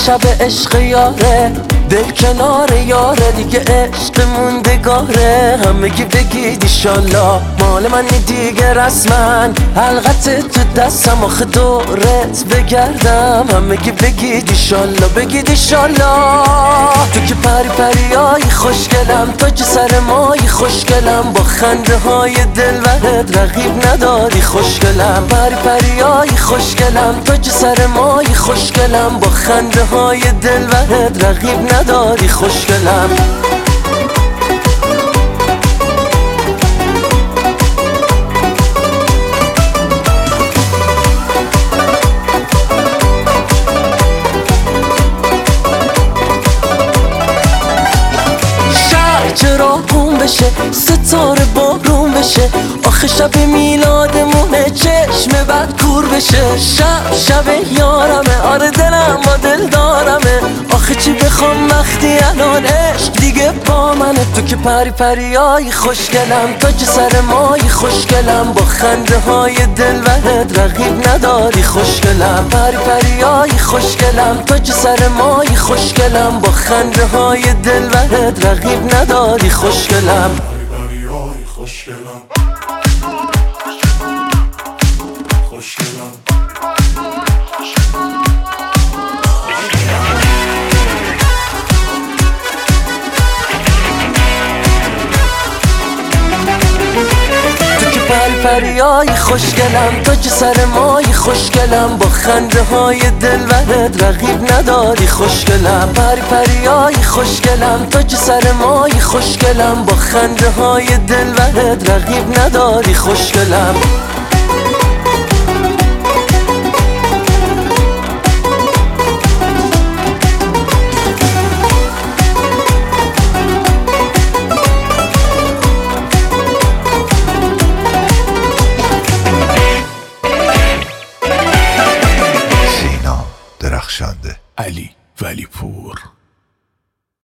شب عشق یاره، دل کنار یاره، دیگه عشق موندگاره. همگی بگید ایشالله مال منی دیگه رسما، حلقت تو دستم آخه دورت بگردم. همگی بگید ایشالله، بگید ایشالله. تو که پری پریایی خوشگلم، تو که سر مایی خوشگلم، با خنده های دلبرت رقیب نداری خوشگلم. پری پریایی خوشگلم، تو که سر مایی خوشگلم، با خنده های دلبرت رقیب نداری خوشگلم. چراغون بشه، ستاره بارون بشه، آخه شب میلادمونه چشم بد کور بشه. شب یارمه، آره دلم با دل دارمه، آخه چی بخوام وقتی الان عشق دیگه با منه. تو که پری پریایی خوشگلم، تو که سر مایی خوشگلم، با خنده های دلبرت رقیب نداری خوشگلم. پری پریایی خوشگلم، تو که سر مایی خوشگلم، با خنده های دلبرت رقیب نداری خوشگلم. پریپریای خوشگلم، خوشگلم. پریای خوشگلم، تو که سر مایی خوشگلم، با خنده های دلبرت رقیب نداری خوشگلم. پریای خوشگلم، تو که سر مایی خوشگلم، با خنده های دلبرت رقیب نداری خوشگلم.